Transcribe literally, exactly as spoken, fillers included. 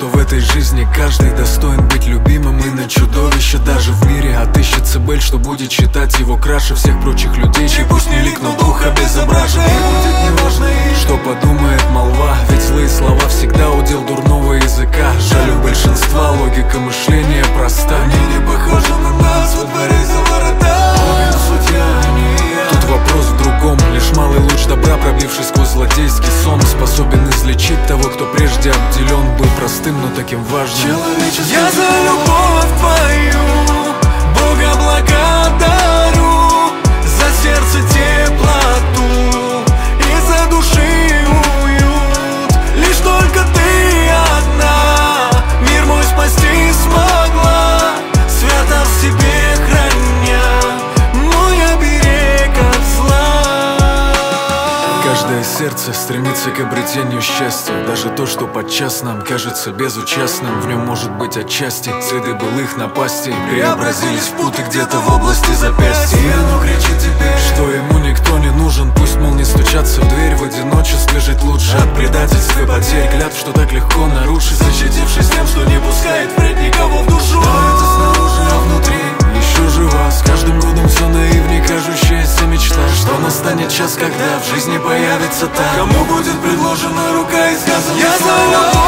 что в этой жизни каждый достоин быть любимым. И на чудовище даже в мире отыщется Бель, что будет считать его краше всех прочих людей, чей пусть не лик, но дух обезображен. И будет неважно, что подумает молва, ведь злые слова всегда удел дурного языка. Жаль, у большинства логика мышления проста. Они не похожи на нас во дворе за ворота. Тут вопрос в другом. Лишь малый луч добра, пробивший сквозь злодейский сон, способен излечить того, кто прежде обделен был простым, но таким важным. Я за любовь твою Бога благодарю, за сердце теплоту и за души уют. Лишь только ты одна мир мой спасти смогла, свято в себе храня мой оберег от зла. Каждое сердце стремится к обретению счастья. Даже то, что подчас нам кажется безучастным, в нем может быть отчасти следы былых напастей преобразились в путы где-то в области запястья. И оно кричит теперь, что ему никто не нужен. Пусть, мол, не стучаться в дверь, в одиночестве жить лучше от предательств и потерь, клятв, что так легко нарушить, защитившись тем, что не пускает впредь никого в душу. Но это снаружи, а внутри еще жива. С каждым годом все наивней кажущаяся мечта, что настанет час, когда в жизни появится та, кому будет предложена рука и сказано: я за любовь.